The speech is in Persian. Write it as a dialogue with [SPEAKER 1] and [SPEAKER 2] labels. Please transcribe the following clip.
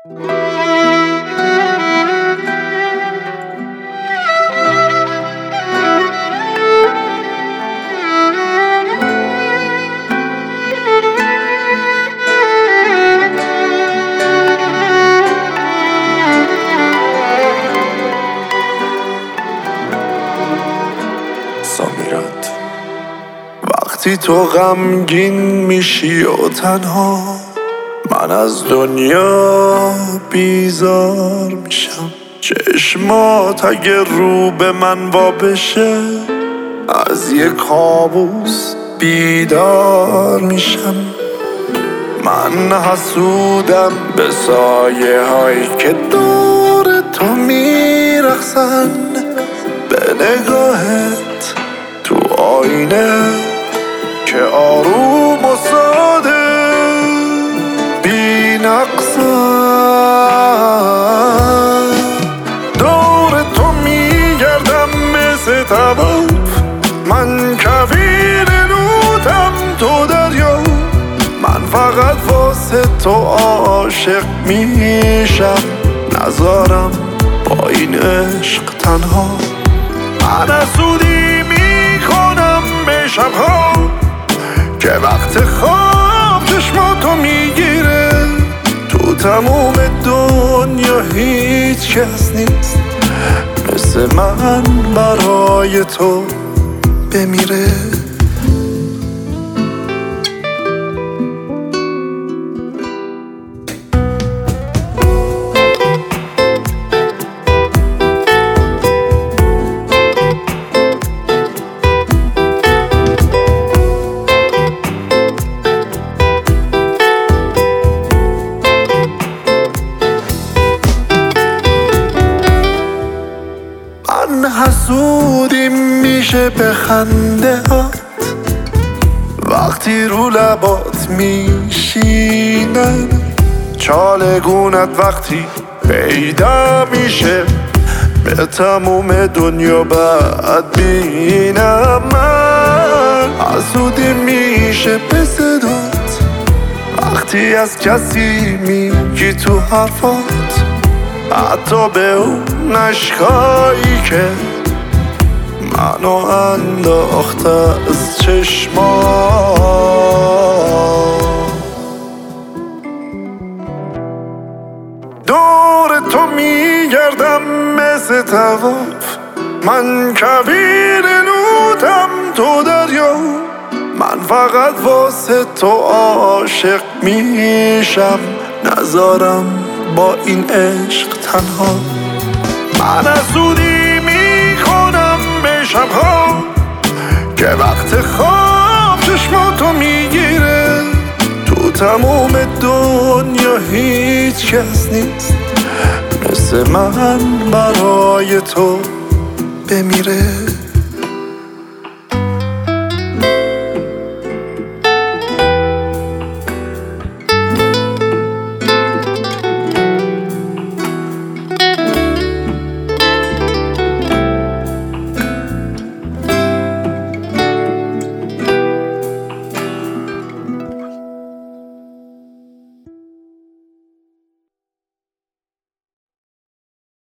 [SPEAKER 1] وقتی تو غمگین میشی و تنها، من از دنیا بیزار میشم. چشمات اگه رو به من وا بشه، از یه کابوس بیدار میشم. من حسودم به سایه هایی که دور تو میرقصن، به نگاهت تو آینه که آروم و ساده بی نقصن. دور تو میگردم مثل طواف، من کویر رودم تو دریا. من فقط واسه تو عاشق میشم، نذارم با این عشق تنها. من حسودی میکنم به شبها که وقت خواب چشماتو میگیره. تو تموم دنیا هیچ کس نیست مثل من برای تو بمیره. من حسودیم میشه به خنده هات، وقتی رو لبات میشینن. چالگونت وقتی پیدا میشه، به تموم دنیا بعد بینم. من حسودیم میشه به صدات، وقتی از کسی میگی تو حرفات، حتی به اون عشقایی که منو انداخته از چشمات. دور تو میگردم مثل طواف، من کویر نوتم تو دریا. من فقط واسه تو عاشق میشم، نذارم با این عشق تنها. من حسودی میکنم به شبها که وقت خواب چشماتو میگیره. تو تموم دنیا هیچ کس نیست مثل من برای تو بمیره.